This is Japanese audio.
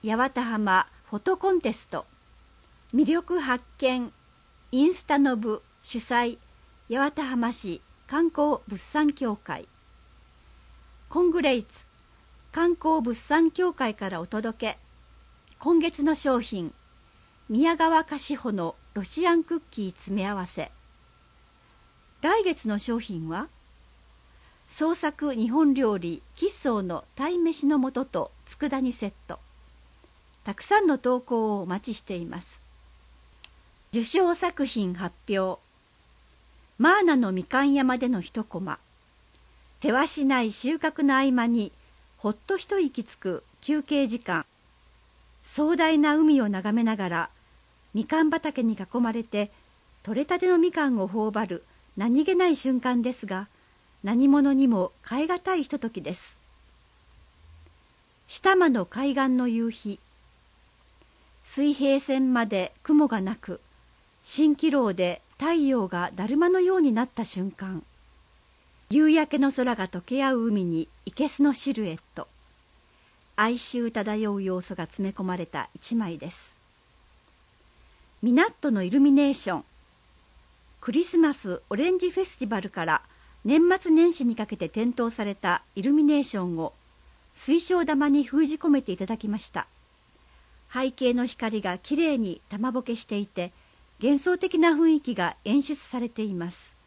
八幡浜フォトコンテスト魅力発見インスタの部主催八幡浜市観光物産協会コングレイツ観光物産協会からお届け。今月の商品宮川菓子舗のロシアンクッキー詰め合わせ。来月の商品は創作日本料理吉宗の鯛めしの素と佃煮セット。たくさんの投稿をお待ちしています。受賞作品発表。マーナのみかん山での一コマ。手はしない収穫の合間にほっと一息つく休憩時間。壮大な海を眺めながらみかん畑に囲まれて採れたてのみかんを頬張る何気ない瞬間ですが、何者にも代え難いひとときです。下間の海岸の夕日。水平線まで雲がなく、蜃気楼で太陽がだるまのようになった瞬間。夕焼けの空が溶け合う海に生けすのシルエット。哀愁漂う要素が詰め込まれた一枚です。ミナットのイルミネーション。クリスマスオレンジフェスティバルから年末年始にかけて点灯されたイルミネーションを水晶玉に封じ込めていただきました。背景の光がきれいに玉ぼけしていて、幻想的な雰囲気が演出されています。